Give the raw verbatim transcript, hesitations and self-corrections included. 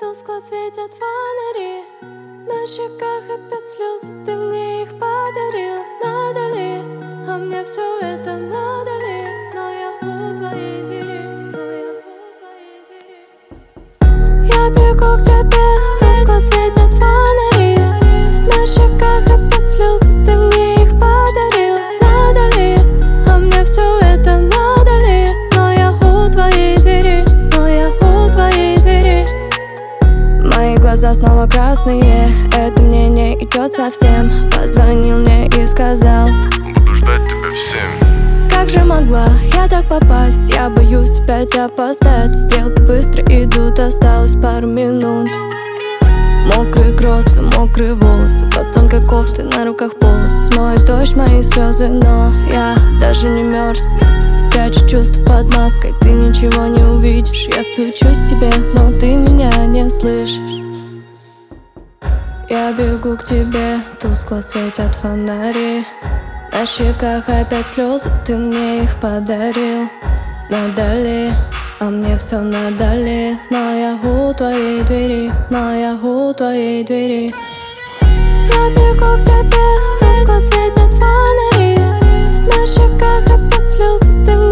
тускло светят фонари. На щеках опять слезы, ты мне их подарил. Надо ли, а мне все это надо ли? Но я у твоей двери, но я у твоей двери. Я бегу к тебе, тускло светят фонари. На щеках опять слезы, ты мне их подарил. Надо ли, а мне все это надо ли? Но я у твоей двери, но я у твоей двери. Мои глаза снова красные, это мне не идет совсем. Позвонил мне и сказал: буду ждать тебя в семь. Как же могла я так попасть? Я боюсь опять опоздать. Стрелки быстро идут, осталось пару минут. Мокрые кроссы, мокрые волосы, под тонкой кофтой, на руках полосы. Смоет дождь мои слезы, но я даже не мерз. Спрячу чувства под маской, ты ничего не увидишь. Я стучусь к тебе, но ты меня не слышишь. Я бегу к тебе, тускло светят фонари. На щеках опять слезы, ты мне их подарил. Надо ли, а мне все надо ли? Но я у твоей двери, но я у твоей двери. Я бегу к тебе, тускло светят фонари. На щеках опять слезы, ты мне